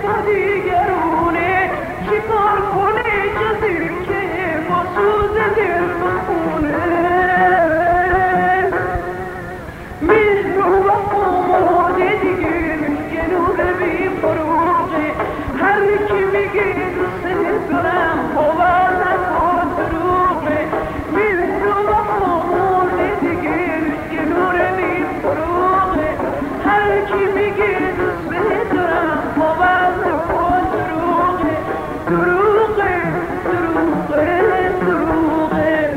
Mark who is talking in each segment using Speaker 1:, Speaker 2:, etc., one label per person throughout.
Speaker 1: با دیگرونه چیکار کنه جزیر که با سوز دل بخونه مهر و وفا دیگه میگه نور بی فروغه هر کی میگه دوست دارم باور نکن دروغه مهر و وفا دیگه میگه نور بی فروغه هر کی میگه دوست دارم باور نکن دروغه دروغه دروغه دروغه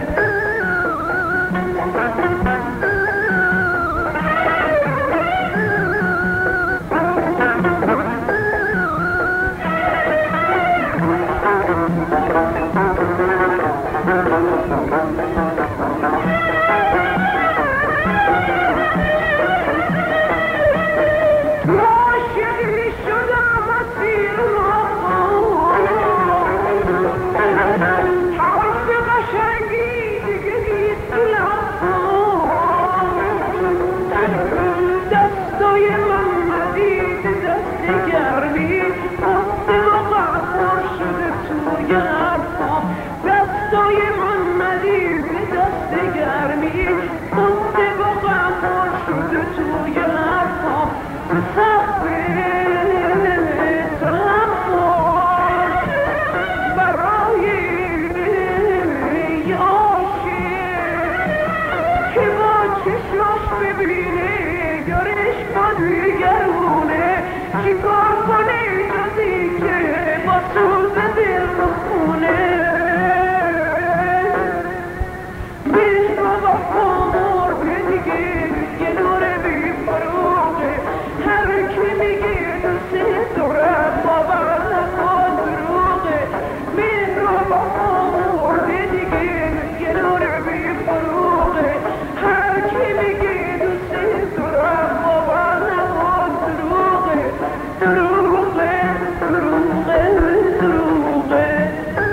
Speaker 1: چیکار کنه جزی که با سوز دل بخونه مهر و وفا مرده دیگه یه نور بی فروغه هر کی میگه دوست دارم باور نکن دروغه مهر و وفا مرده دیگه یه نور بی فروغه هر کی میگه دوست دارم باور نکن دروغه دروغه دروغه دروغه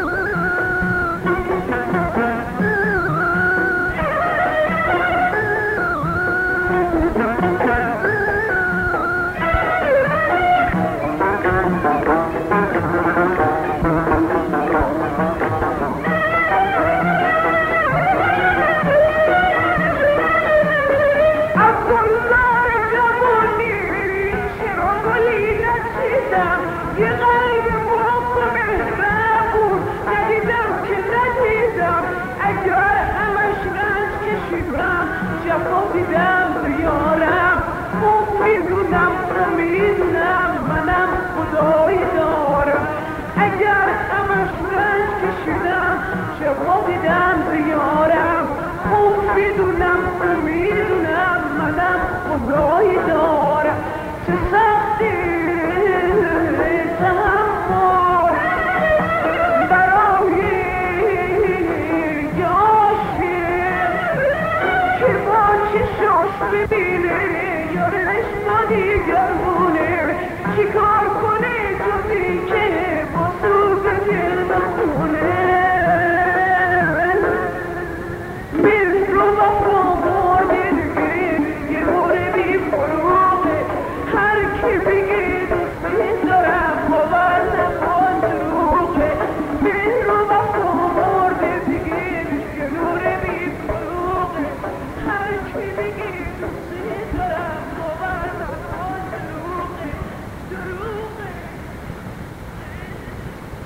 Speaker 1: یه قلب محکم مهربون ندیدم که ندیدم اگر همش رنج کشیدم جفا دیدم بیارم میدونم منم خدایی دارم اگر همش رنج کشیدم جفا دیدم بیارم